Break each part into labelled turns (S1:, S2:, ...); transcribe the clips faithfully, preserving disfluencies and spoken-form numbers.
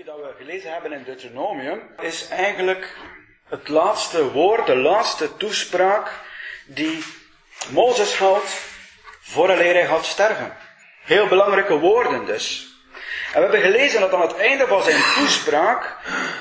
S1: dat we gelezen hebben in Deuteronomium is eigenlijk het laatste woord, de laatste toespraak die Mozes houdt vooraleer hij gaat sterven. Heel belangrijke woorden dus. En we hebben gelezen dat aan het einde van zijn toespraak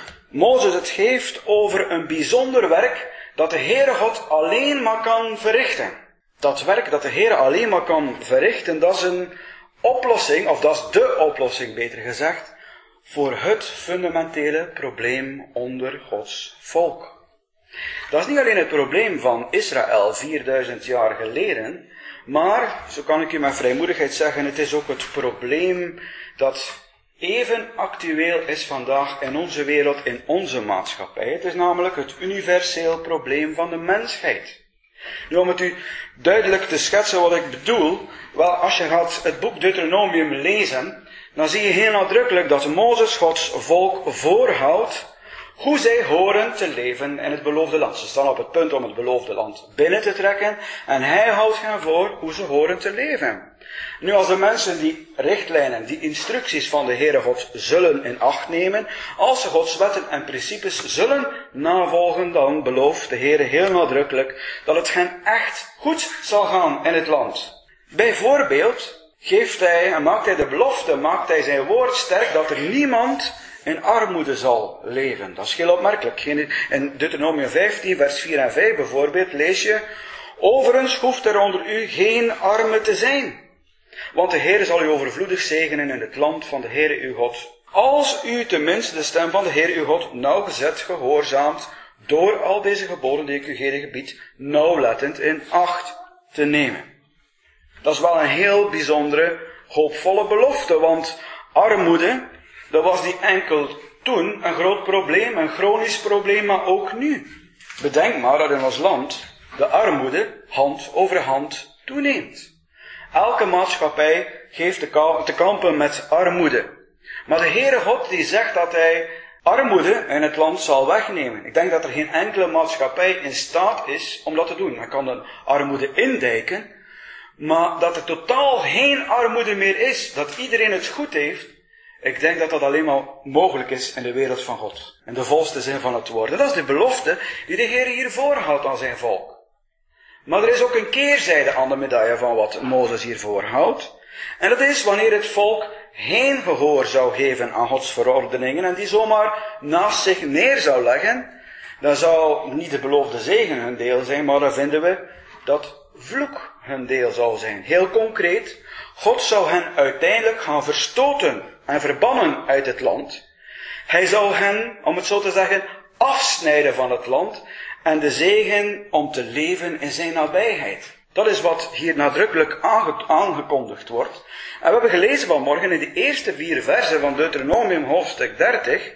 S1: Mozes het geeft over een bijzonder werk dat de Heere God alleen maar kan verrichten. Dat werk dat de Heere alleen maar kan verrichten, dat is een oplossing, of dat is de oplossing beter gezegd, voor het fundamentele probleem onder Gods volk. Dat is niet alleen het probleem van Israël vierduizend jaar geleden, maar, zo kan ik u met vrijmoedigheid zeggen, het is ook het probleem dat even actueel is vandaag in onze wereld, in onze maatschappij. Het is namelijk het universeel probleem van de mensheid. Nu, om het u duidelijk te schetsen wat ik bedoel, wel, als je gaat het boek Deuteronomium lezen, dan zie je heel nadrukkelijk dat Mozes Gods volk voorhoudt hoe zij horen te leven in het beloofde land. Ze staan op het punt om het beloofde land binnen te trekken en hij houdt hen voor hoe ze horen te leven. Nu, als de mensen die richtlijnen, die instructies van de Heere God zullen in acht nemen, als ze Gods wetten en principes zullen navolgen, dan belooft de Heere heel nadrukkelijk dat het hen echt goed zal gaan in het land. Bijvoorbeeld geeft hij en maakt hij de belofte, maakt hij zijn woord sterk dat er niemand in armoede zal leven. Dat is heel opmerkelijk. In Deuteronomium vijftien, vers vier en vijf bijvoorbeeld, lees je: overigens hoeft er onder u geen arme te zijn, want de Heere zal u overvloedig zegenen in het land van de Heere uw God, als u tenminste de stem van de Heere uw God nauwgezet gehoorzaamt door al deze geboden die ik u heden gebied nauwlettend in acht te nemen. Dat is wel een heel bijzondere, hoopvolle belofte, want armoede, dat was niet enkel toen een groot probleem, een chronisch probleem, maar ook nu. Bedenk maar dat in ons land de armoede hand over hand toeneemt. Elke maatschappij geeft te kampen met armoede. Maar de Heere God die zegt dat hij armoede in het land zal wegnemen. Ik denk dat er geen enkele maatschappij in staat is om dat te doen. Men kan de armoede indijken, maar dat er totaal geen armoede meer is, dat iedereen het goed heeft, ik denk dat dat alleen maar mogelijk is in de wereld van God. In de volste zin van het woord. Dat is de belofte die de Heer hier voorhoudt aan zijn volk. Maar er is ook een keerzijde aan de medaille van wat Mozes hier voorhoudt. En dat is wanneer het volk geen gehoor zou geven aan Gods verordeningen en die zomaar naast zich neer zou leggen, dan zou niet de beloofde zegen hun deel zijn, maar dan vinden we dat vloek hun deel zou zijn. Heel concreet, God zou hen uiteindelijk gaan verstoten en verbannen uit het land. Hij zou hen, om het zo te zeggen, afsnijden van het land en de zegen om te leven in zijn nabijheid. Dat is wat hier nadrukkelijk aange- aangekondigd wordt. En we hebben gelezen vanmorgen in de eerste vier versen van Deuteronomium hoofdstuk dertig,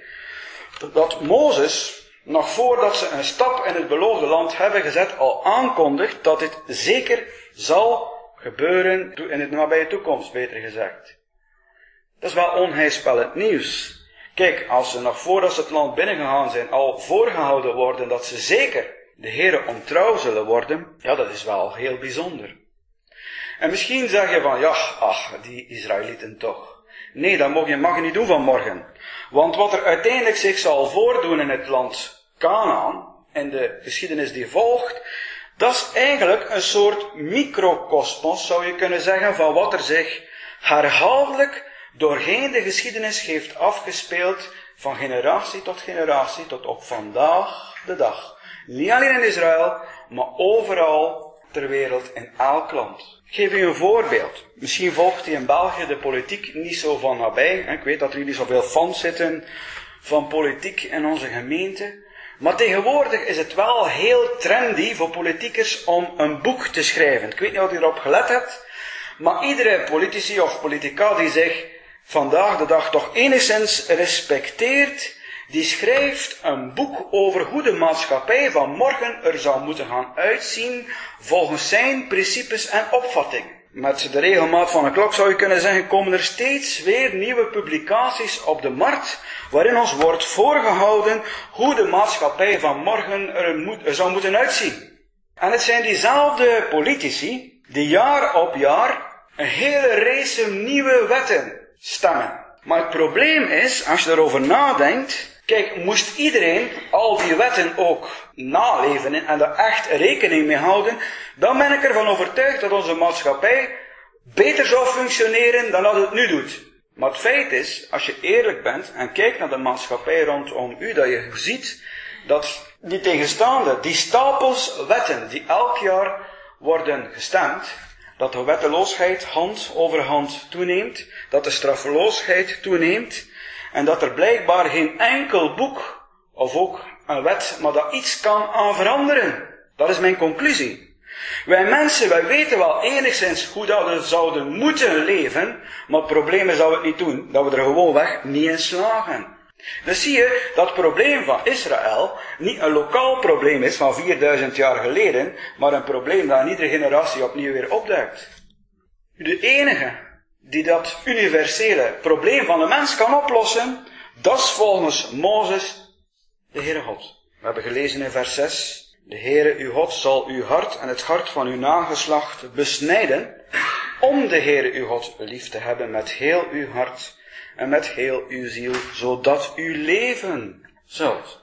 S1: dat Mozes, nog voordat ze een stap in het beloofde land hebben gezet, al aankondigt dat dit zeker zal gebeuren in de nabije toekomst, beter gezegd. Dat is wel onheilspellend nieuws. Kijk, als ze nog voordat ze het land binnengegaan zijn al voorgehouden worden dat ze zeker de Heere ontrouw zullen worden, ja, dat is wel heel bijzonder. En misschien zeg je van, ja, ach, die Israëlieten toch. Nee, dat mag je, mag je niet doen vanmorgen. Want wat er uiteindelijk zich zal voordoen in het land Kanaan, en de geschiedenis die volgt, dat is eigenlijk een soort microcosmos, zou je kunnen zeggen, van wat er zich herhaaldelijk doorheen de geschiedenis heeft afgespeeld, van generatie tot generatie, tot op vandaag de dag. Niet alleen in Israël, maar overal ter wereld, in elk land. Ik geef u een voorbeeld. Misschien volgt u in België de politiek niet zo van nabij. Ik weet dat er niet zoveel fans zitten van politiek in onze gemeente. Maar tegenwoordig is het wel heel trendy voor politiekers om een boek te schrijven. Ik weet niet of u erop gelet hebt, maar iedere politici of politica die zich vandaag de dag toch enigszins respecteert, die schrijft een boek over hoe de maatschappij van morgen er zou moeten gaan uitzien volgens zijn principes en opvattingen. Met de regelmaat van een klok zou je kunnen zeggen, komen er steeds weer nieuwe publicaties op de markt, waarin ons wordt voorgehouden hoe de maatschappij van morgen er, moet, er zou moeten uitzien. En het zijn diezelfde politici die jaar op jaar een hele race nieuwe wetten stemmen. Maar het probleem is, als je erover nadenkt, kijk, moest iedereen al die wetten ook naleven en daar echt rekening mee houden, dan ben ik ervan overtuigd dat onze maatschappij beter zou functioneren dan dat het nu doet. Maar het feit is, als je eerlijk bent en kijkt naar de maatschappij rondom u, dat je ziet dat die tegenstaande, die stapels wetten die elk jaar worden gestemd, dat de wetteloosheid hand over hand toeneemt, dat de straffeloosheid toeneemt en dat er blijkbaar geen enkel boek of ook een wet maar dat iets kan aan veranderen. Dat is mijn conclusie. Wij mensen, wij weten wel enigszins hoe dat we zouden moeten leven, maar het probleem is dat we het niet doen, dat we er gewoonweg niet in slagen. Dus zie je dat het probleem van Israël niet een lokaal probleem is van vierduizend jaar geleden, maar een probleem dat in iedere generatie opnieuw weer opduikt. De enige die dat universele probleem van de mens kan oplossen, dat is volgens Mozes de Heere God. We hebben gelezen in vers zes, de Heere uw God zal uw hart en het hart van uw nageslacht besnijden, om de Heere uw God lief te hebben met heel uw hart en met heel uw ziel, zodat u leven zult.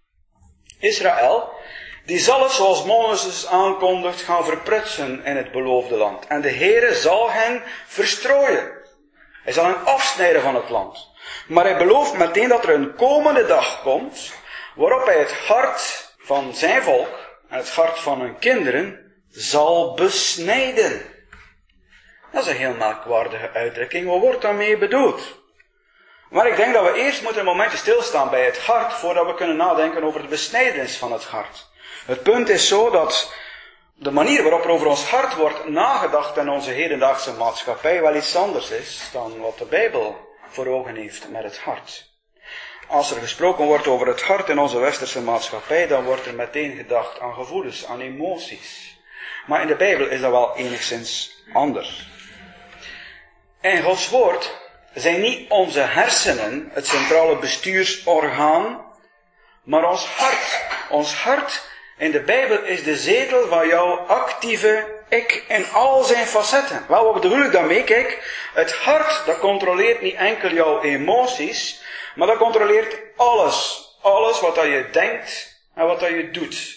S1: Israël, die zal het, zoals Mozes aankondigt, gaan verprutsen in het beloofde land. En de Heere zal hen verstrooien. Hij zal hen afsnijden van het land. Maar hij belooft meteen dat er een komende dag komt, waarop hij het hart van zijn volk en het hart van hun kinderen zal besnijden. Dat is een heel merkwaardige uitdrukking. Wat wordt daarmee bedoeld? Maar ik denk dat we eerst moeten een momentje stilstaan bij het hart, voordat we kunnen nadenken over de besnijdenis van het hart. Het punt is zo dat de manier waarop er over ons hart wordt nagedacht in onze hedendaagse maatschappij wel iets anders is dan wat de Bijbel voor ogen heeft met het hart. Als er gesproken wordt over het hart in onze westerse maatschappij, dan wordt er meteen gedacht aan gevoelens, aan emoties. Maar in de Bijbel is dat wel enigszins anders. In Gods woord zijn niet onze hersenen het centrale bestuursorgaan, maar ons hart. Ons hart in de Bijbel is de zetel van jouw actieve ik in al zijn facetten. Wel, wat bedoel ik daarmee? Kijk, het hart, dat controleert niet enkel jouw emoties, maar dat controleert alles. Alles wat dat je denkt en wat dat je doet.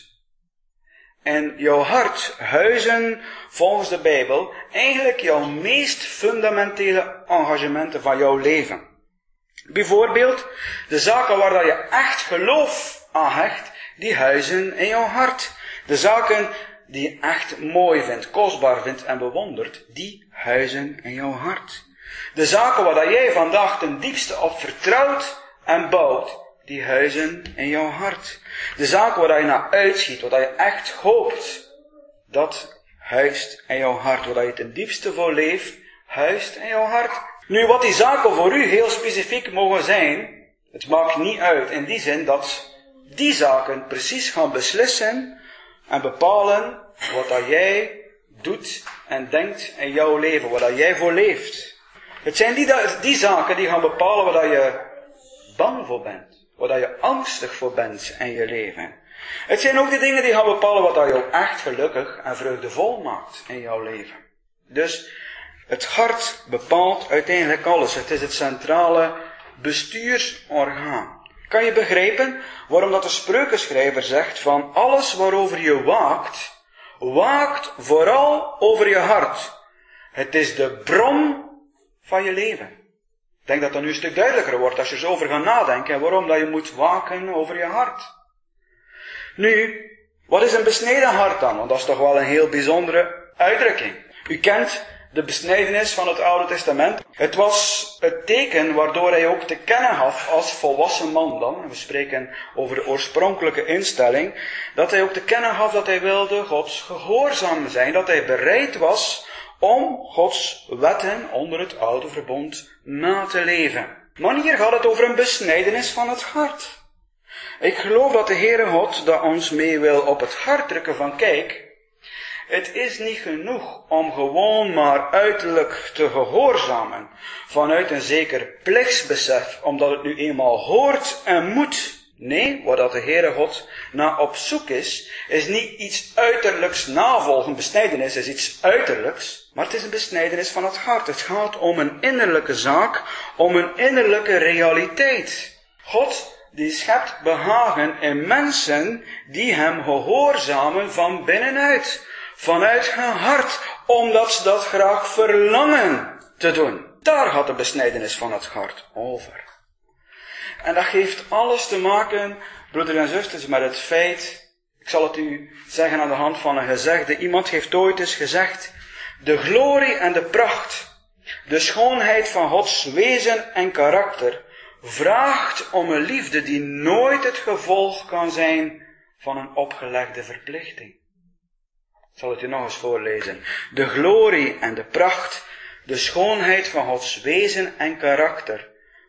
S1: En jouw hart huizen volgens de Bijbel eigenlijk jouw meest fundamentele engagementen van jouw leven. Bijvoorbeeld, de zaken waar dat je echt geloof aan hecht, die huizen in jouw hart. De zaken die je echt mooi vindt, kostbaar vindt en bewondert, die huizen in jouw hart. De zaken waar dat jij vandaag ten diepste op vertrouwt en bouwt, die huizen in jouw hart. De zaken waar dat je naar uitschiet, waar dat je echt hoopt, dat huist in jouw hart. Waar dat je ten diepste voor leeft, huist in jouw hart. Nu, wat die zaken voor u heel specifiek mogen zijn, het maakt niet uit in die zin dat die zaken precies gaan beslissen en bepalen wat dat jij doet en denkt in jouw leven, waar dat jij voor leeft. Het zijn die, die zaken die gaan bepalen waar dat je bang voor bent, waar dat je angstig voor bent in je leven. Het zijn ook die dingen die gaan bepalen wat dat jou echt gelukkig en vreugdevol maakt in jouw leven. Dus het hart bepaalt uiteindelijk alles. Het is het centrale bestuursorgaan. Kan je begrijpen waarom dat de spreukenschrijver zegt van alles waarover je waakt, waakt vooral over je hart. Het is de bron van je leven. Ik denk dat dat nu een stuk duidelijker wordt als je er zo over gaat nadenken waarom dat je moet waken over je hart. Nu, wat is een besneden hart dan? Want dat is toch wel een heel bijzondere uitdrukking. U kent de besnijdenis van het Oude Testament. Het was het teken waardoor hij ook te kennen gaf als volwassen man dan, en we spreken over de oorspronkelijke instelling, dat hij ook te kennen gaf dat hij wilde Gods gehoorzaam zijn, dat hij bereid was om Gods wetten onder het oude verbond na te leven. Maar hier gaat het over een besnijdenis van het hart. Ik geloof dat de Heere God dat ons mee wil op het hart drukken van kijk, het is niet genoeg om gewoon maar uiterlijk te gehoorzamen vanuit een zeker plichtsbesef, omdat het nu eenmaal hoort en moet. Nee, waar dat de Heere God naar op zoek is, is niet iets uiterlijks navolgen. Besnijdenis is iets uiterlijks, maar het is een besnijdenis van het hart. Het gaat om een innerlijke zaak, om een innerlijke realiteit. God, die schept behagen in mensen die hem gehoorzamen van binnenuit. Vanuit hun hart, omdat ze dat graag verlangen te doen. Daar gaat de besnijdenis van het hart over. En dat heeft alles te maken, broeders en zusters, met het feit, ik zal het u zeggen aan de hand van een gezegde, iemand heeft ooit eens gezegd, de glorie en de pracht, de schoonheid van Gods wezen en karakter, vraagt om een liefde die nooit het gevolg kan zijn van een opgelegde verplichting. Ik zal het u nog eens voorlezen. De glorie en de pracht, de schoonheid van Gods wezen en karakter,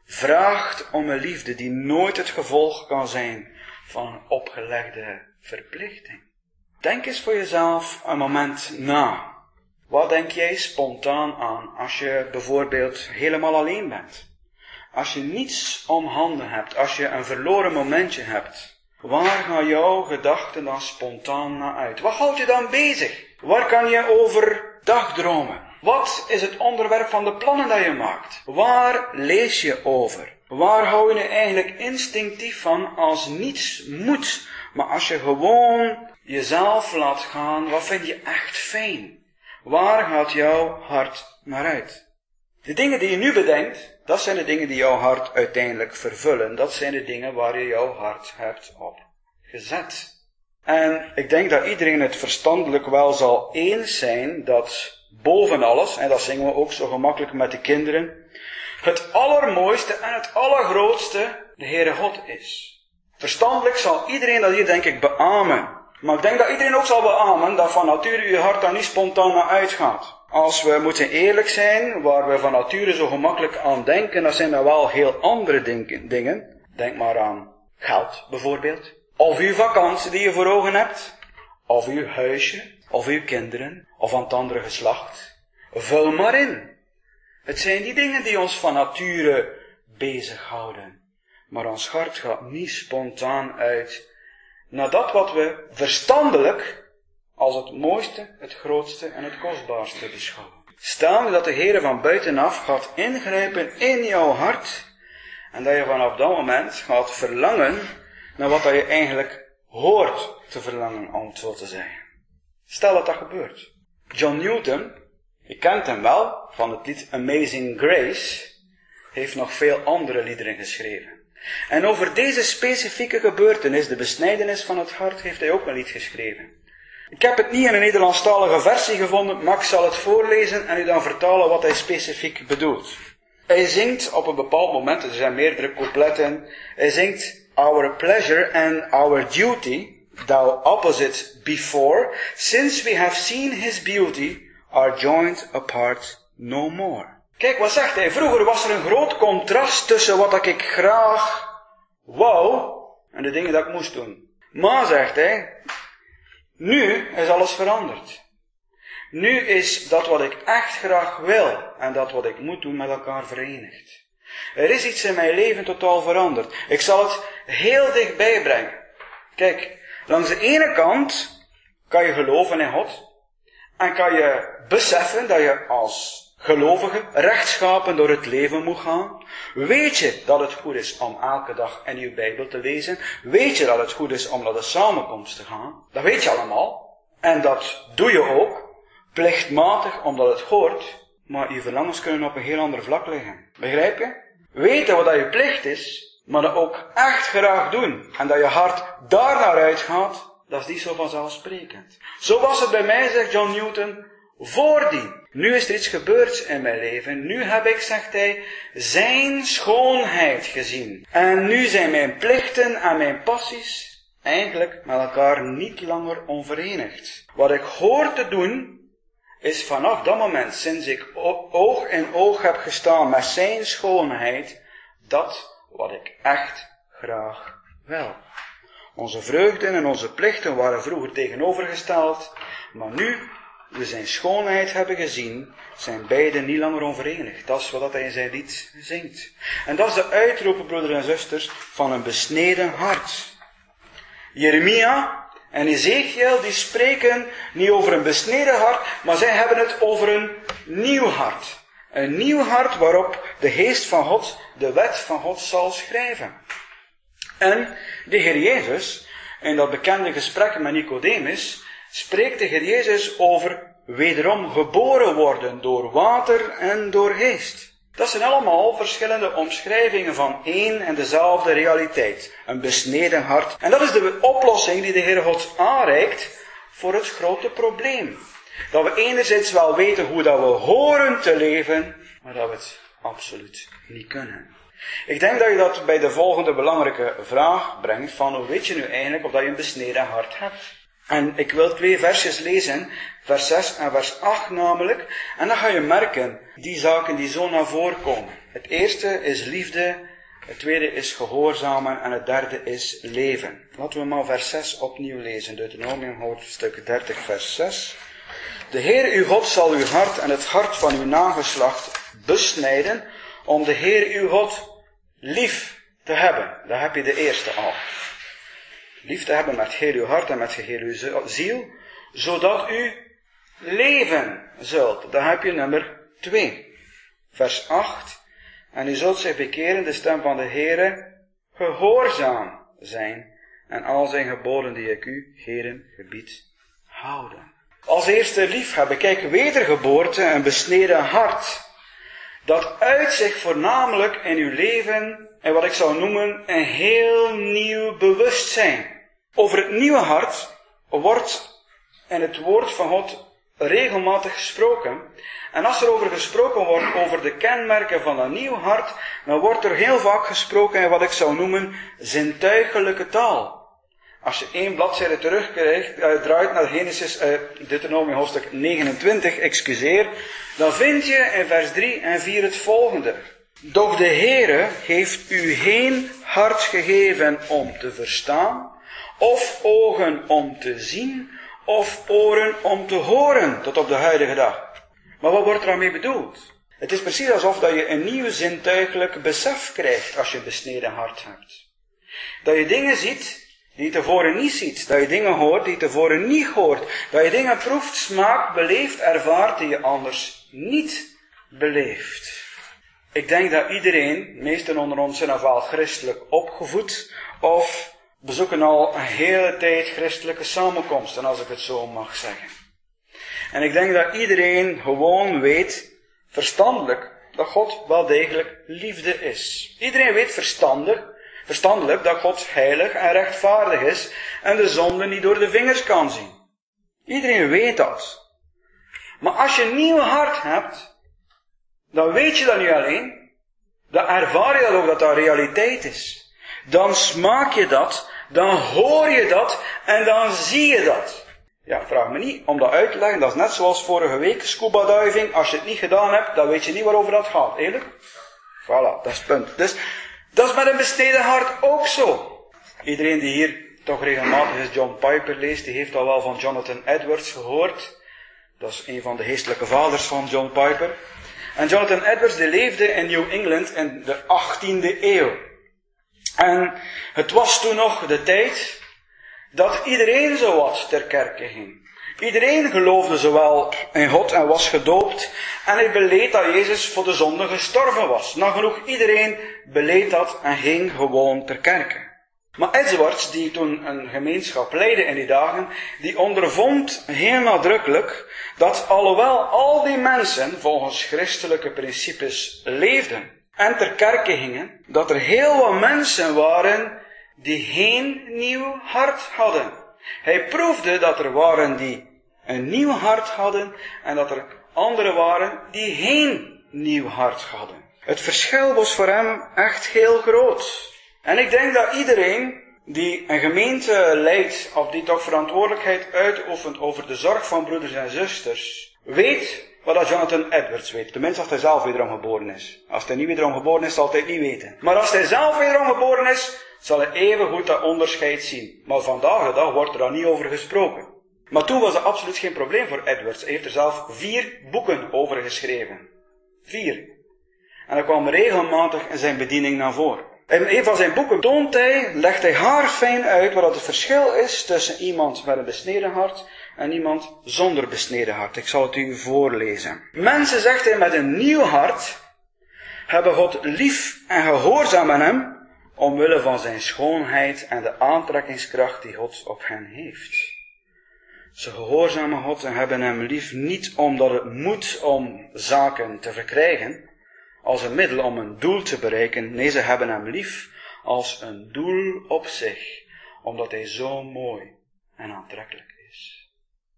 S1: vraagt om een liefde die nooit het gevolg kan zijn van een opgelegde verplichting. Denk eens voor jezelf een moment na. Wat denk jij spontaan aan als je bijvoorbeeld helemaal alleen bent? Als je niets om handen hebt, als je een verloren momentje hebt, waar gaan jouw gedachten dan spontaan naar uit? Wat houdt je dan bezig? Waar kan je over dagdromen? Wat is het onderwerp van de plannen dat je maakt? Waar lees je over? Waar hou je je eigenlijk instinctief van als niets moet, maar als je gewoon jezelf laat gaan, wat vind je echt fijn? Waar gaat jouw hart naar uit? De dingen die je nu bedenkt, dat zijn de dingen die jouw hart uiteindelijk vervullen. Dat zijn de dingen waar je jouw hart hebt op gezet. En ik denk dat iedereen het verstandelijk wel zal eens zijn dat boven alles, en dat zingen we ook zo gemakkelijk met de kinderen, het allermooiste en het allergrootste de Heere God is. Verstandelijk zal iedereen dat hier denk ik beamen. Maar ik denk dat iedereen ook zal beamen dat van nature je hart daar niet spontaan naar uitgaat. Als we moeten eerlijk zijn, waar we van nature zo gemakkelijk aan denken, dat zijn dan wel heel andere dingen. Denk maar aan geld bijvoorbeeld. Of uw vakantie die je voor ogen hebt. Of uw huisje. Of uw kinderen. Of aan het andere geslacht. Vul maar in. Het zijn die dingen die ons van nature bezighouden. Maar ons hart gaat niet spontaan uit naar dat wat we verstandelijk als het mooiste, het grootste en het kostbaarste beschouwen. Stel dat de Heere van buitenaf gaat ingrijpen in jouw hart en dat je vanaf dat moment gaat verlangen naar wat je eigenlijk hoort te verlangen, om het zo te zeggen. Stel dat dat gebeurt. John Newton, je kent hem wel van het lied Amazing Grace, heeft nog veel andere liederen geschreven. En over deze specifieke gebeurtenis, de besnijdenis van het hart, heeft hij ook een lied geschreven. Ik heb het niet in een Nederlandstalige versie gevonden, maar ik zal het voorlezen en u dan vertalen wat hij specifiek bedoelt. Hij zingt op een bepaald moment, er zijn meerdere coupletten, hij zingt Our pleasure and our duty, thou opposite before, since we have seen his beauty, are joined apart no more. Kijk, wat zegt hij? Vroeger was er een groot contrast tussen wat ik graag wou en de dingen dat ik moest doen. Maar, zegt hij, nu is alles veranderd. Nu is dat wat ik echt graag wil en dat wat ik moet doen met elkaar verenigd. Er is iets in mijn leven totaal veranderd. Ik zal het heel dichtbij brengen. Kijk, langs de ene kant kan je geloven in God en kan je beseffen dat je als gelovige rechtschapen door het leven moet gaan. Weet je dat het goed is om elke dag in je Bijbel te lezen? Weet je dat het goed is om naar de samenkomst te gaan? Dat weet je allemaal. En dat doe je ook, plichtmatig, omdat het hoort. Maar je verlangens kunnen op een heel ander vlak liggen. Begrijp je? Weten wat je plicht is, maar dat ook echt graag doen. En dat je hart daar naar uitgaat, dat is niet zo vanzelfsprekend. Zo was het bij mij, zegt John Newton, voordien. Nu is er iets gebeurd in mijn leven. Nu heb ik, zegt hij, zijn schoonheid gezien. En nu zijn mijn plichten en mijn passies eigenlijk met elkaar niet langer onverenigd. Wat ik hoor te doen, is vanaf dat moment, sinds ik oog in oog heb gestaan met zijn schoonheid, dat wat ik echt graag wil. Onze vreugden en onze plichten waren vroeger tegenovergesteld, maar nu we zijn schoonheid hebben gezien, zijn beiden niet langer onverenigd. Dat is wat hij in zijn lied zingt. En dat is de uitroep, broeders en zusters, van een besneden hart. Jeremia en Ezekiel, die spreken niet over een besneden hart, maar zij hebben het over een nieuw hart. Een nieuw hart waarop de geest van God, de wet van God zal schrijven. En de Heer Jezus, in dat bekende gesprek met Nicodemus, spreekt de Heer Jezus over wederom geboren worden door water en door geest. Dat zijn allemaal verschillende omschrijvingen van één en dezelfde realiteit. Een besneden hart. En dat is de oplossing die de Heer God aanreikt voor het grote probleem. Dat we enerzijds wel weten hoe dat we horen te leven, maar dat we het absoluut niet kunnen. Ik denk dat je dat bij de volgende belangrijke vraag brengt van hoe weet je nu eigenlijk of dat je een besneden hart hebt. En ik wil twee versjes lezen, vers zes en vers acht namelijk. En dan ga je merken, die zaken die zo naar voren komen. Het eerste is liefde, het tweede is gehoorzamen en het derde is leven. Laten we maar vers zes opnieuw lezen. Deuteronomium hoofdstuk dertig vers zes. De Heer uw God zal uw hart en het hart van uw nageslacht besnijden, om de Heer uw God lief te hebben. Daar heb je de eerste al. Lief te hebben met heel uw hart en met geheel uw ziel, zodat u leven zult. Daar heb je nummer twee. Vers acht. En u zult zich bekeren de stem van de Heere gehoorzaam zijn en al zijn geboden die ik u, Heeren, gebied houden. Als eerste liefhebben, kijk, wedergeboorte, een besneden hart. Dat uit zich voornamelijk in uw leven, en wat ik zou noemen, een heel nieuw bewustzijn. Over het nieuwe hart wordt in het woord van God regelmatig gesproken. En als er over gesproken wordt, over de kenmerken van een nieuw hart, dan wordt er heel vaak gesproken in wat ik zou noemen zintuigelijke taal. Als je één bladzijde terugkrijgt, uh, draait naar Genesis, uh, Deuteronomium hoofdstuk negenentwintig, excuseer, dan vind je in vers drie en vier het volgende. Doch de Heere heeft u geen hart gegeven om te verstaan, of ogen om te zien, of oren om te horen, tot op de huidige dag. Maar wat wordt er aan mee bedoeld? Het is precies alsof dat je een nieuw zintuigelijk besef krijgt als je een besneden hart hebt. Dat je dingen ziet die je tevoren niet ziet. Dat je dingen hoort die je tevoren niet hoort. Dat je dingen proeft, smaakt, beleeft, ervaart die je anders niet beleeft. Ik denk dat iedereen, meesten onder ons zijn ofwel christelijk opgevoed, of bezoeken al een hele tijd christelijke samenkomsten, als ik het zo mag zeggen. En ik denk dat iedereen gewoon weet, verstandelijk, dat God wel degelijk liefde is. Iedereen weet verstandig, verstandelijk dat God heilig en rechtvaardig is en de zonde niet door de vingers kan zien. Iedereen weet dat. Maar als je een nieuw hart hebt, dan weet je dat niet alleen, dan ervaar je dat ook dat dat realiteit is. Dan smaak je dat, dan hoor je dat en dan zie je dat. Ja, vraag me niet om dat uit te leggen. Dat is net zoals vorige week, scuba diving. Als je het niet gedaan hebt, dan weet je niet waarover dat gaat. Eerlijk? Voilà, dat is het punt. Dus, dat is met een besneden hart ook zo. Iedereen die hier toch regelmatig eens John Piper leest, die heeft al wel van Jonathan Edwards gehoord. Dat is een van de geestelijke vaders van John Piper. En Jonathan Edwards, die leefde in New England in de achttiende eeuw. En het was toen nog de tijd dat iedereen zowat ter kerke ging. Iedereen geloofde zowel in God en was gedoopt. En hij beleed dat Jezus voor de zonde gestorven was. Nagenoeg iedereen beleed dat en ging gewoon ter kerke. Maar Edwards, die toen een gemeenschap leidde in die dagen, die ondervond heel nadrukkelijk dat alhoewel al die mensen volgens christelijke principes leefden en ter kerke gingen, dat er heel wat mensen waren die geen nieuw hart hadden. Hij proefde dat er waren die een nieuw hart hadden en dat er anderen waren die geen nieuw hart hadden. Het verschil was voor hem echt heel groot. En ik denk dat iedereen die een gemeente leidt, of die toch verantwoordelijkheid uitoefent over de zorg van broeders en zusters, weet wat dat Jonathan Edwards weet. Tenminste als hij zelf wederom geboren is. Als hij niet wederom geboren is, zal hij het niet weten. Maar als hij zelf wederom geboren is, zal hij even goed dat onderscheid zien. Maar vandaag de dag wordt er daar niet over gesproken. Maar toen was dat absoluut geen probleem voor Edwards. Hij heeft er zelf vier boeken over geschreven. Vier. En dat kwam regelmatig in zijn bediening naar voren. In een van zijn boeken toont hij, legt hij haarfijn uit wat het verschil is tussen iemand met een besneden hart en iemand zonder besneden hart. Ik zal het u voorlezen. Mensen, zegt hij, met een nieuw hart hebben God lief en gehoorzamen hem omwille van zijn schoonheid en de aantrekkingskracht die God op hen heeft. Ze gehoorzamen God en hebben hem lief niet omdat het moet om zaken te verkrijgen, als een middel om een doel te bereiken. Nee, ze hebben hem lief als een doel op zich, omdat hij zo mooi en aantrekkelijk is.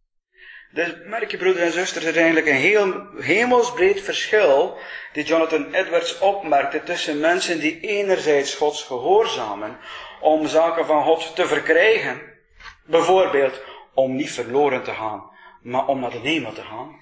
S1: Dus merk je, broeders en zusters, er is eigenlijk een heel hemelsbreed verschil die Jonathan Edwards opmerkte tussen mensen die enerzijds Gods gehoorzamen om zaken van God te verkrijgen, bijvoorbeeld om niet verloren te gaan, maar om naar de hemel te gaan.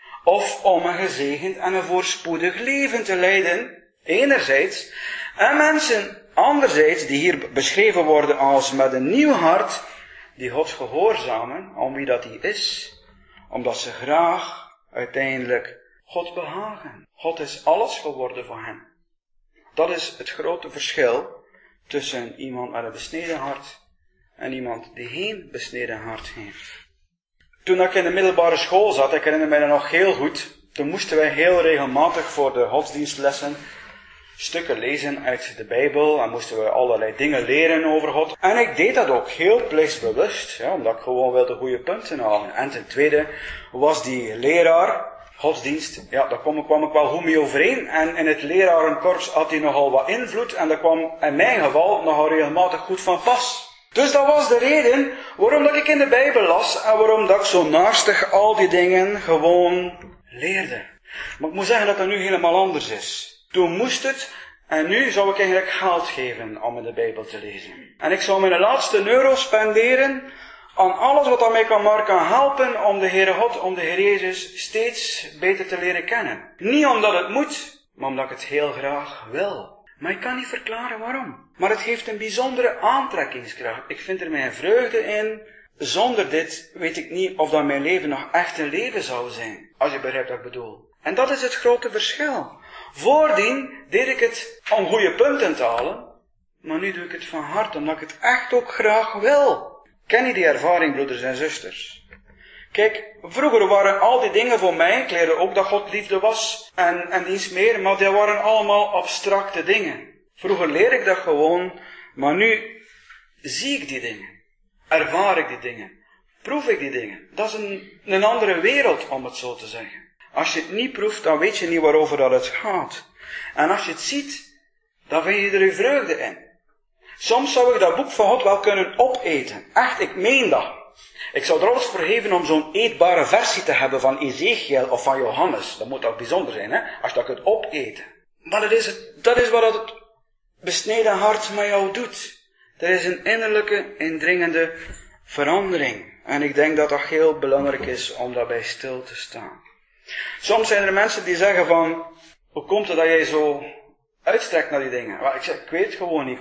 S1: Of om een gezegend en een voorspoedig leven te leiden, enerzijds. En mensen, anderzijds, die hier beschreven worden als met een nieuw hart, die God gehoorzamen, om wie dat hij is. Omdat ze graag uiteindelijk God behagen. God is alles geworden voor hen. Dat is het grote verschil tussen iemand met een besneden hart en iemand die geen besneden hart heeft. Toen ik in de middelbare school zat, ik herinner mij dat nog heel goed, toen moesten wij heel regelmatig voor de godsdienstlessen stukken lezen uit de Bijbel en moesten we allerlei dingen leren over God. En ik deed dat ook heel plichtsbewust, ja, omdat ik gewoon wilde goede punten halen. En ten tweede was die leraar, godsdienst, ja, daar kwam ik, kwam ik wel goed mee overeen. En in het lerarenkorps had hij nogal wat invloed en dat kwam in mijn geval nogal regelmatig goed van pas. Dus dat was de reden waarom dat ik in de Bijbel las en waarom dat ik zo naastig al die dingen gewoon leerde. Maar ik moet zeggen dat dat nu helemaal anders is. Toen moest het en nu zou ik eigenlijk geld geven om in de Bijbel te lezen. En ik zou mijn laatste euro spenderen aan alles wat aan mij kan maar kan helpen om de Heere God, om de Heer Jezus steeds beter te leren kennen. Niet omdat het moet, maar omdat ik het heel graag wil. Maar ik kan niet verklaren waarom. Maar het heeft een bijzondere aantrekkingskracht. Ik vind er mijn vreugde in. Zonder dit weet ik niet of dat mijn leven nog echt een leven zou zijn. Als je begrijpt wat ik bedoel. En dat is het grote verschil. Voordien deed ik het om goede punten te halen. Maar nu doe ik het van hart, omdat ik het echt ook graag wil. Ken je die ervaring, broeders en zusters? Kijk, vroeger waren al die dingen voor mij, ik leerde ook dat God liefde was en, en niets meer, maar die waren allemaal abstracte dingen. Vroeger leerde ik dat gewoon, maar nu zie ik die dingen. Ervaar ik die dingen. Proef ik die dingen. Dat is een, een andere wereld, om het zo te zeggen. Als je het niet proeft, dan weet je niet waarover dat het gaat. En als je het ziet, dan vind je er je vreugde in. Soms zou ik dat boek van God wel kunnen opeten. Echt, ik meen dat. Ik zou er alles voor geven om zo'n eetbare versie te hebben van Ezekiel of van Johannes. Dat moet ook bijzonder zijn, hè? Als je dat kunt opeten. Maar dat is, het, dat is wat het besneden hart met jou doet. Er is een innerlijke, indringende verandering. En ik denk dat dat heel belangrijk is om daarbij stil te staan. Soms zijn er mensen die zeggen van, hoe komt het dat jij zo uitstrekt naar die dingen? Maar ik zeg, ik weet het gewoon niet.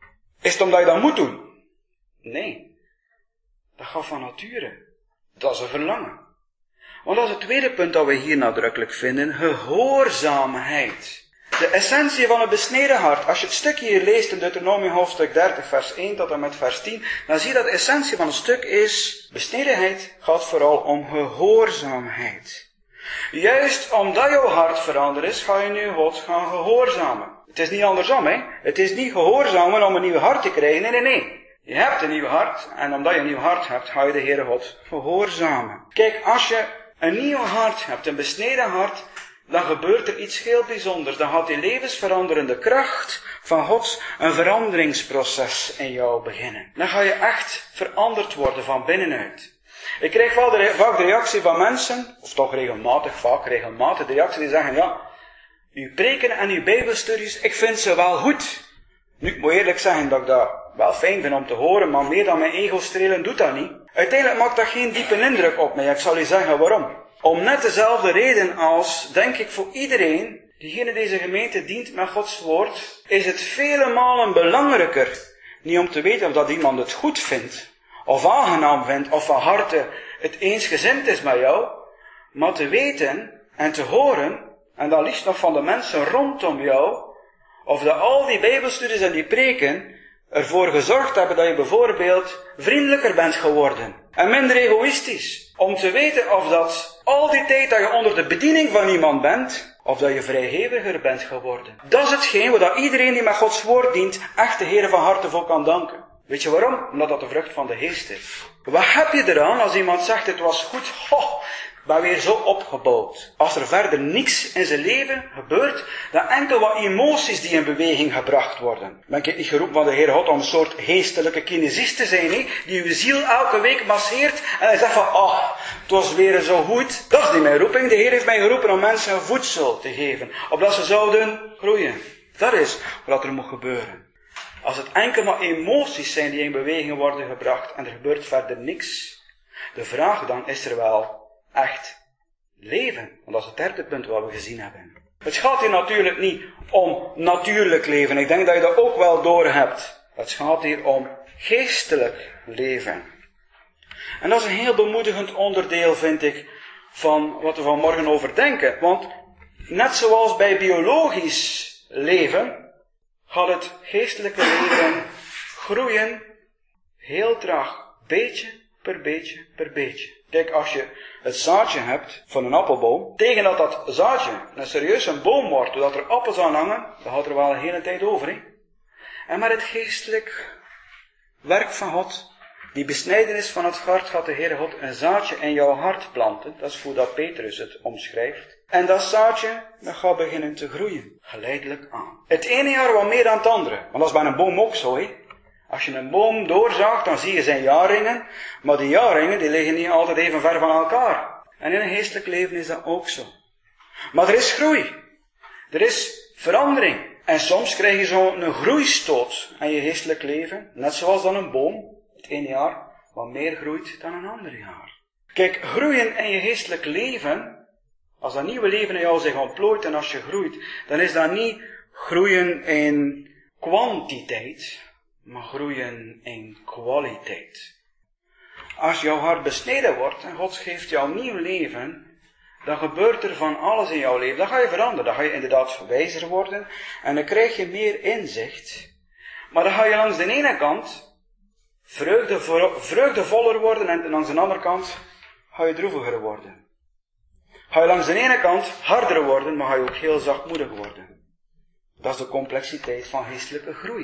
S1: Is het omdat je dat moet doen? Nee. Dat gaat van nature. Dat is een verlangen. Want dat is het tweede punt dat we hier nadrukkelijk vinden. Gehoorzaamheid. De essentie van het besneden hart. Als je het stukje hier leest in Deuteronomium hoofdstuk dertig vers één tot en met vers tien. Dan zie je dat de essentie van het stuk is. Besnedenheid gaat vooral om gehoorzaamheid. Juist omdat jouw hart veranderd is, ga je nu God gaan gehoorzamen. Het is niet andersom, hè. Het is niet gehoorzamen om een nieuw hart te krijgen. Nee, nee, nee. Je hebt een nieuw hart, en omdat je een nieuw hart hebt, ga je de Heere God gehoorzamen. Kijk, als je een nieuw hart hebt, een besneden hart, dan gebeurt er iets heel bijzonders. Dan gaat die levensveranderende kracht van God een veranderingsproces in jou beginnen. Dan ga je echt veranderd worden van binnenuit. Ik krijg vaak de, vaak de reactie van mensen, of toch regelmatig, vaak regelmatig de reactie die zeggen, ja, uw preken en uw bijbelstudies, ik vind ze wel goed. Nu, ik moet eerlijk zeggen dat ik dat wel fijn vind om te horen, maar meer dan mijn ego strelen doet dat niet. Uiteindelijk maakt dat geen diepe indruk op mij. Ik zal u zeggen waarom. Om net dezelfde reden als, denk ik, voor iedereen die hier in deze gemeente dient met Gods woord, is het vele malen belangrijker, niet om te weten of dat iemand het goed vindt, of aangenaam vindt, of van harte het eensgezind is met jou, maar te weten en te horen, en dan liefst nog van de mensen rondom jou, of dat al die bijbelstudies en die preken ervoor gezorgd hebben dat je bijvoorbeeld vriendelijker bent geworden en minder egoïstisch. Om te weten of dat al die tijd dat je onder de bediening van iemand bent, of dat je vrijgeviger bent geworden. Dat is hetgeen waar iedereen die met Gods woord dient echt de Heer van harte voor kan danken. Weet je waarom? Omdat dat de vrucht van de geest is. Wat heb je eraan als iemand zegt het was goed? Ho, ik ben weer zo opgebouwd. Als er verder niks in zijn leven gebeurt, dan enkel wat emoties die in beweging gebracht worden. Ben ik niet geroepen van de Heer God om een soort geestelijke kinesist te zijn, he, die uw ziel elke week masseert en hij zegt van, oh, het was weer zo goed. Dat is niet mijn roeping. De Heer heeft mij geroepen om mensen voedsel te geven, opdat ze zouden groeien. Dat is wat er moet gebeuren. Als het enkel maar emoties zijn die in beweging worden gebracht en er gebeurt verder niks, de vraag dan is er wel echt leven. Want dat is het derde punt wat we gezien hebben. Het gaat hier natuurlijk niet om natuurlijk leven. Ik denk dat je dat ook wel door hebt. Het gaat hier om geestelijk leven. En dat is een heel bemoedigend onderdeel, vind ik, van wat we vanmorgen over denken. Want net zoals bij biologisch leven, gaat het geestelijke leven groeien heel traag, beetje per beetje per beetje. Kijk, als je het zaadje hebt van een appelboom, tegen dat dat zaadje een serieus een boom wordt, doordat er appels aan hangen, dan gaat er wel een hele tijd over. He? En met het geestelijk werk van God, die besnijdenis van het hart, gaat de Heere God een zaadje in jouw hart planten. Dat is hoe dat Petrus het omschrijft. En dat zaadje, dat gaat beginnen te groeien. Geleidelijk aan. Het ene jaar wat meer dan het andere. Want dat is bij een boom ook zo, hè. Als je een boom doorzaagt, dan zie je zijn jaarringen. Maar die jaarringen, die liggen niet altijd even ver van elkaar. En in een geestelijk leven is dat ook zo. Maar er is groei. Er is verandering. En soms krijg je zo'n groeistoot in je geestelijk leven. Net zoals dan een boom. Het ene jaar wat meer groeit dan een ander jaar. Kijk, groeien in je geestelijk leven, als dat nieuwe leven in jou zich ontplooit en als je groeit, dan is dat niet groeien in kwantiteit, maar groeien in kwaliteit. Als jouw hart besneden wordt en God geeft jou nieuw leven, dan gebeurt er van alles in jouw leven. Dan ga je veranderen, dan ga je inderdaad wijzer worden en dan krijg je meer inzicht. Maar dan ga je langs de ene kant Vreugde, vreugdevoller worden en langs de andere kant ga je droeviger worden. Ga je langs de ene kant harder worden, maar ga je ook heel zachtmoedig worden. Dat is de complexiteit van geestelijke groei.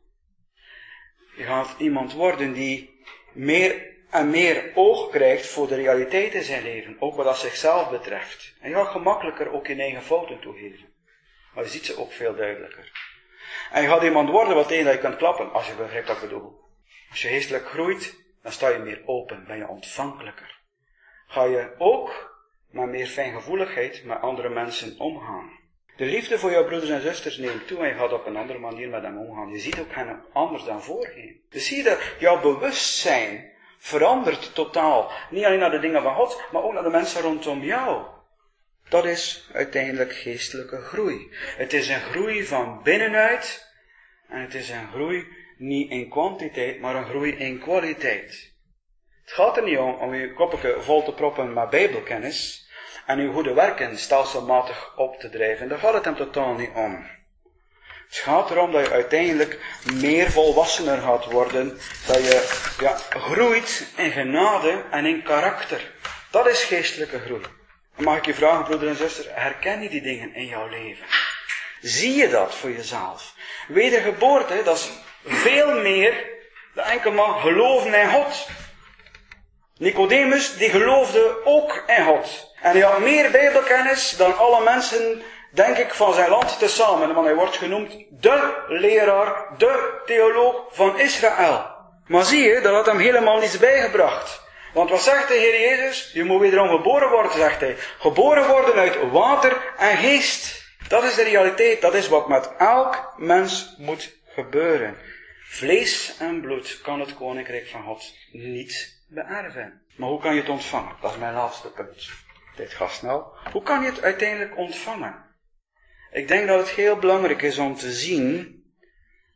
S1: Je gaat iemand worden die meer en meer oog krijgt voor de realiteit in zijn leven, ook wat dat zichzelf betreft. En je gaat gemakkelijker ook je eigen fouten toegeven. Maar je ziet ze ook veel duidelijker. En je gaat iemand worden wat tegen dat je kunt klappen, als je begrijpt wat ik bedoel. Als je geestelijk groeit, dan sta je meer open, ben je ontvankelijker. Ga je ook met meer fijngevoeligheid met andere mensen omgaan. De liefde voor jouw broeders en zusters neemt toe en je gaat op een andere manier met hem omgaan. Je ziet ook hen anders dan voorheen. Dus zie je dat jouw bewustzijn verandert totaal. Niet alleen naar de dingen van God, maar ook naar de mensen rondom jou. Dat is uiteindelijk geestelijke groei. Het is een groei van binnenuit en het is een groei niet in kwantiteit, maar een groei in kwaliteit. Het gaat er niet om om je koppetje vol te proppen met bijbelkennis en je goede werken stelselmatig op te drijven. Daar gaat het hem totaal niet om. Het gaat erom dat je uiteindelijk meer volwassener gaat worden, dat je ja, groeit in genade en in karakter. Dat is geestelijke groei. En mag ik je vragen, broeder en zuster, herken je die dingen in jouw leven? Zie je dat voor jezelf? Wedergeboorte, dat is veel meer dan enkel maar geloven in God. Nicodemus, die geloofde ook in God. En hij had meer bijbelkennis dan alle mensen, denk ik, van zijn land tezamen. Want hij wordt genoemd de leraar, de theoloog van Israël. Maar zie je, dat had hem helemaal niets bijgebracht. Want wat zegt de Heer Jezus? Je moet wederom geboren worden, zegt hij. Geboren worden uit water en geest. Dat is de realiteit. Dat is wat met elk mens moet gebeuren. Vlees en bloed kan het koninkrijk van God niet beërven. Maar hoe kan je het ontvangen? Dat is mijn laatste punt. Dit gaat snel. Hoe kan je het uiteindelijk ontvangen? Ik denk dat het heel belangrijk is om te zien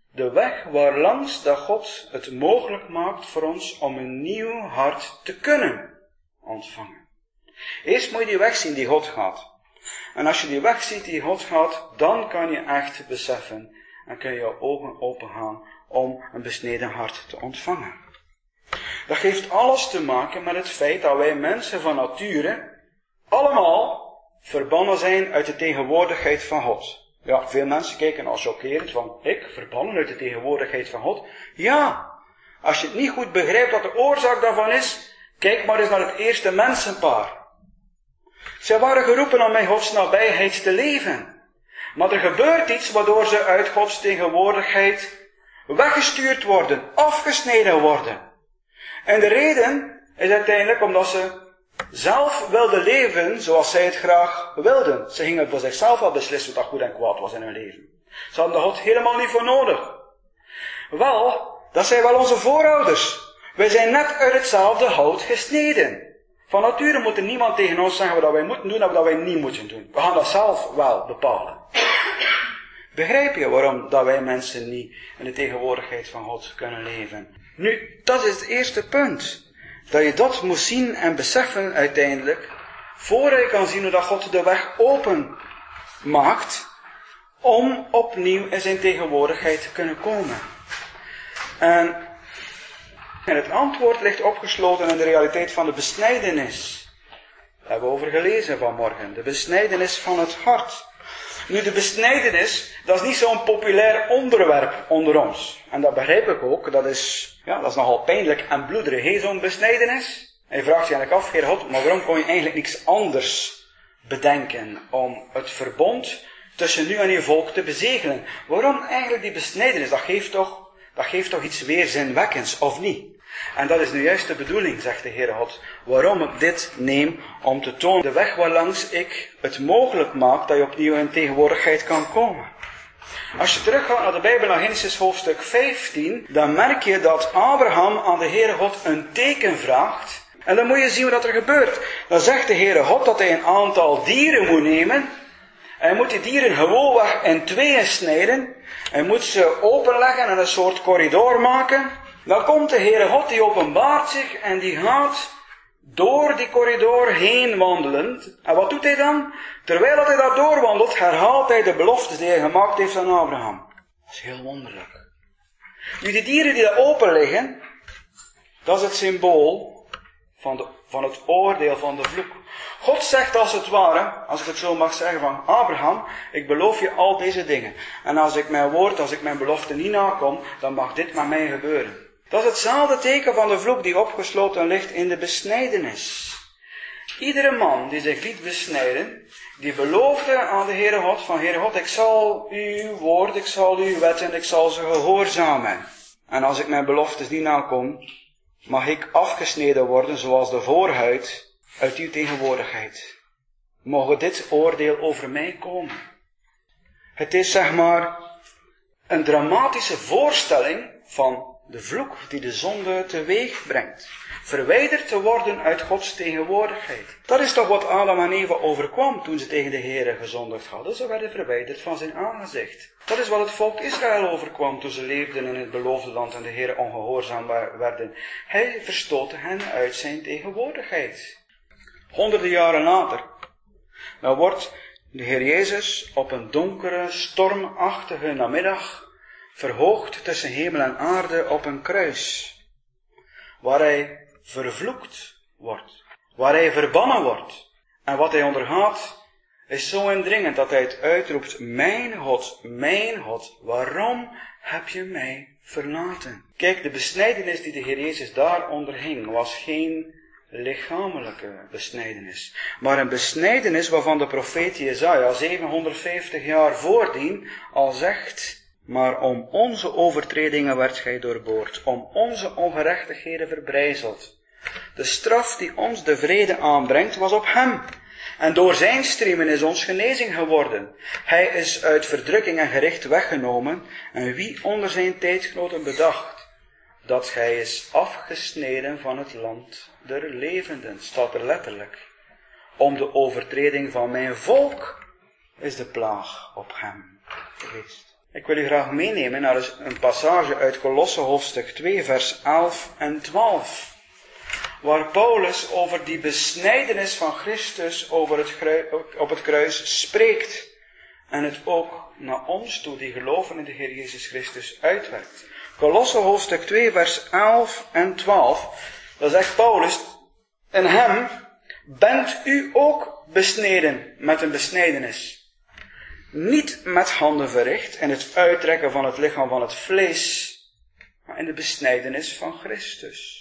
S1: De weg waarlangs dat God het mogelijk maakt voor ons om een nieuw hart te kunnen ontvangen. Eerst moet je die weg zien die God gaat. En als je die weg ziet die God gaat, dan kan je echt beseffen en kun je je ogen opengaan om een besneden hart te ontvangen. Dat heeft alles te maken met het feit dat wij mensen van nature allemaal verbannen zijn uit de tegenwoordigheid van God. Ja, veel mensen kijken al chockerend van, ik verbannen uit de tegenwoordigheid van God. Ja, als je het niet goed begrijpt wat de oorzaak daarvan is, kijk maar eens naar het eerste mensenpaar. Zij waren geroepen om in Gods nabijheid te leven. Maar er gebeurt iets waardoor ze uit Gods tegenwoordigheid weggestuurd worden, afgesneden worden. En de reden is uiteindelijk omdat ze zelf wilden leven zoals zij het graag wilden. Ze gingen voor zichzelf wel beslissen wat goed en kwaad was in hun leven. Ze hadden God helemaal niet voor nodig. Wel, dat zijn wel onze voorouders. Wij zijn net uit hetzelfde hout gesneden. Van nature moet er niemand tegen ons zeggen wat wij moeten doen en wat wij niet moeten doen. We gaan dat zelf wel bepalen. Begrijp je waarom dat wij mensen niet in de tegenwoordigheid van God kunnen leven? Nu, dat is het eerste punt. Dat je dat moet zien en beseffen uiteindelijk, voor je kan zien hoe dat God de weg open maakt, om opnieuw in zijn tegenwoordigheid te kunnen komen. En, en het antwoord ligt opgesloten in de realiteit van de besnijdenis. Daar hebben we over gelezen vanmorgen. De besnijdenis van het hart. Nu, de besnijdenis, dat is niet zo'n populair onderwerp onder ons. En dat begrijp ik ook. Dat is, ja, dat is nogal pijnlijk en bloederig, he, zo'n besnijdenis. En je vraagt je eigenlijk af, Heer God, maar waarom kon je eigenlijk niks anders bedenken om het verbond tussen nu en je volk te bezegelen? Waarom eigenlijk die besnijdenis? Dat geeft toch, dat geeft toch iets weerzinwekkends, of niet? En dat is nu juist de bedoeling, zegt de Heere God, waarom ik dit neem, om te tonen de weg waarlangs ik het mogelijk maak dat je opnieuw in tegenwoordigheid kan komen. Als je teruggaat naar de Bijbel, naar Genesis hoofdstuk vijftien, dan merk je dat Abraham aan de Heere God een teken vraagt. En dan moet je zien wat er gebeurt. Dan zegt de Heere God dat hij een aantal dieren moet nemen. Hij moet die dieren gewoonweg in tweeën snijden. Hij moet ze openleggen en een soort corridor maken. Dan komt de Heere God, die openbaart zich en die gaat door die corridor heen wandelend. En wat doet hij dan? Terwijl hij daar doorwandelt, herhaalt hij de beloftes die hij gemaakt heeft aan Abraham. Dat is heel wonderlijk. Nu, die dieren die daar open liggen, dat is het symbool van, de, van het oordeel van de vloek. God zegt als het ware, als ik het zo mag zeggen, van Abraham, ik beloof je al deze dingen. En als ik mijn woord, als ik mijn belofte niet nakom, dan mag dit met mij gebeuren. Dat is hetzelfde teken van de vloek die opgesloten ligt in de besnijdenis. Iedere man die zich liet besnijden, die beloofde aan de Heere God van, Heere God, ik zal uw woord, ik zal uw wetten, ik zal ze gehoorzamen. En als ik mijn beloftes niet nakom, mag ik afgesneden worden zoals de voorhuid uit uw tegenwoordigheid. Mogen dit oordeel over mij komen. Het is zeg maar een dramatische voorstelling van de vloek die de zonde teweeg brengt. Verwijderd te worden uit Gods tegenwoordigheid. Dat is toch wat Adam en Eva overkwam toen ze tegen de Heere gezondigd hadden. Ze werden verwijderd van zijn aangezicht. Dat is wat het volk Israël overkwam toen ze leefden in het beloofde land en de Heere ongehoorzaam werden. Hij verstootte hen uit zijn tegenwoordigheid. Honderden jaren later, dan wordt de Heer Jezus op een donkere, stormachtige namiddag verhoogd tussen hemel en aarde op een kruis, waar hij vervloekt wordt, waar hij verbannen wordt. En wat hij ondergaat is zo indringend dat hij het uitroept, mijn God, mijn God, waarom heb je mij verlaten? Kijk, de besnijdenis die de Heer Jezus daar onderging was geen lichamelijke besnijdenis, maar een besnijdenis waarvan de profeet Jesaja zevenhonderdvijftig jaar voordien al zegt, maar om onze overtredingen werd gij doorboord, om onze ongerechtigheden verbrijzeld. De straf die ons de vrede aanbrengt was op hem, en door zijn striemen is ons genezing geworden. Hij is uit verdrukking en gericht weggenomen, en wie onder zijn tijdgenoten bedacht, dat hij is afgesneden van het land der levenden, staat er letterlijk. Om de overtreding van mijn volk is de plaag op hem geweest. Ik wil u graag meenemen naar een passage uit Kolosse hoofdstuk twee, vers elf en twaalf. Waar Paulus over die besnijdenis van Christus over het kruis, op het kruis spreekt. En het ook naar ons toe, die geloven in de Heer Jezus Christus, uitwerkt. Kolosse hoofdstuk twee, vers elf en twaalf. Daar zegt Paulus, in hem bent u ook besneden met een besnijdenis. Niet met handen verricht in het uittrekken van het lichaam van het vlees, maar in de besnijdenis van Christus.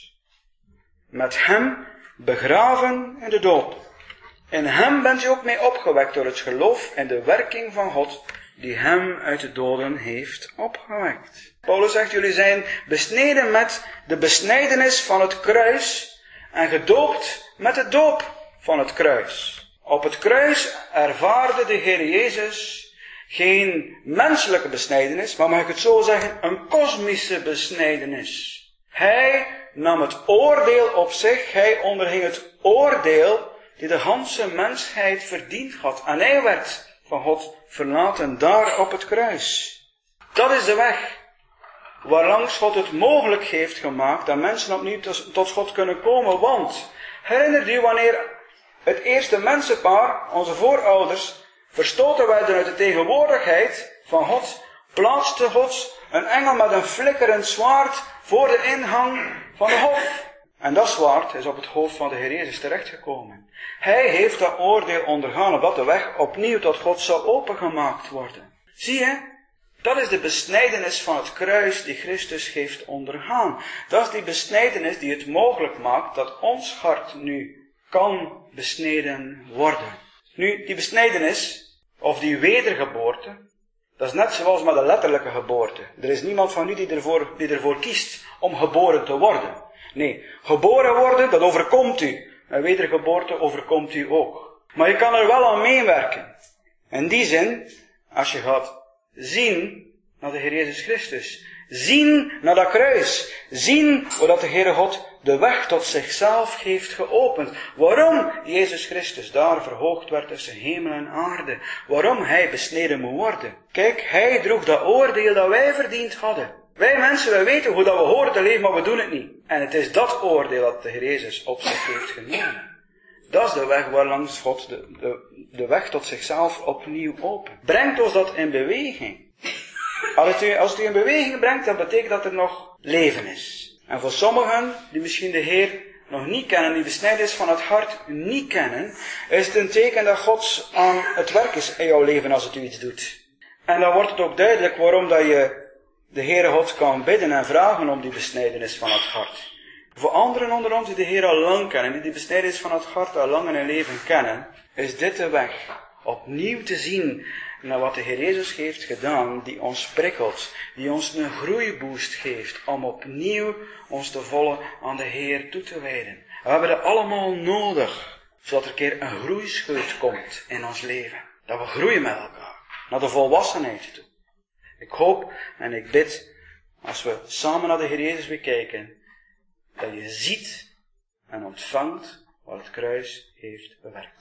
S1: Met hem begraven in de doop. In hem bent u ook mee opgewekt door het geloof in de werking van God, die hem uit de doden heeft opgewekt. Paulus zegt, jullie zijn besneden met de besnijdenis van het kruis en gedoopt met de doop van het kruis. Op het kruis ervaarde de Heer Jezus geen menselijke besnijdenis, maar mag ik het zo zeggen, een kosmische besnijdenis. Hij nam het oordeel op zich, hij onderging het oordeel die de ganse mensheid verdiend had. En hij werd van God verlaten daar op het kruis. Dat is de weg waarlangs God het mogelijk heeft gemaakt dat mensen opnieuw tot God kunnen komen. Want, herinnert u wanneer het eerste mensenpaar, onze voorouders, verstoten werden uit de tegenwoordigheid van God, plaatste God een engel met een flikkerend zwaard voor de ingang van de hof. En dat zwaard is op het hoofd van de Heer Jezus terechtgekomen. Hij heeft dat oordeel ondergaan, opdat de weg opnieuw tot God zou opengemaakt worden. Zie je, dat is de besnijdenis van het kruis die Christus heeft ondergaan. Dat is die besnijdenis die het mogelijk maakt dat ons hart nu kan besneden worden. Nu, die besnijdenis, of die wedergeboorte, dat is net zoals met de letterlijke geboorte. Er is niemand van u die ervoor, die ervoor kiest om geboren te worden. Nee, geboren worden, dat overkomt u. En wedergeboorte overkomt u ook. Maar je kan er wel aan meewerken. In die zin, als je gaat zien naar de Heer Jezus Christus. Zien naar dat kruis. Zien hoe dat de Heere God de weg tot zichzelf heeft geopend. Waarom Jezus Christus daar verhoogd werd tussen hemel en aarde. Waarom hij besneden moet worden. Kijk, hij droeg dat oordeel dat wij verdiend hadden. Wij mensen, wij weten hoe dat we horen te leven, maar we doen het niet. En het is dat oordeel dat de Heer Jezus op zich heeft genomen. Dat is de weg waarlangs God de, de, de weg tot zichzelf opnieuw opent. Brengt ons dat in beweging. Als het, u, als het u in beweging brengt, dan betekent dat er nog leven is. En voor sommigen, die misschien de Heer nog niet kennen, die besnijdenis van het hart niet kennen, is het een teken dat God aan het werk is in jouw leven als het u iets doet. En dan wordt het ook duidelijk waarom dat je de Heere God kan bidden en vragen om die besnijdenis van het hart. Voor anderen onder ons die de Heer al lang kennen, die die besnijdenis van het hart al lang in hun leven kennen, is dit de weg opnieuw te zien naar wat de Heer Jezus heeft gedaan, die ons prikkelt, die ons een groeiboost geeft, om opnieuw ons te volle aan de Heer toe te wijden. We hebben dat allemaal nodig, zodat er een keer een groeischeut komt in ons leven. Dat we groeien met elkaar, naar de volwassenheid toe. Ik hoop en ik bid, als we samen naar de Heer Jezus weer kijken, dat je ziet en ontvangt wat het kruis heeft bewerkt.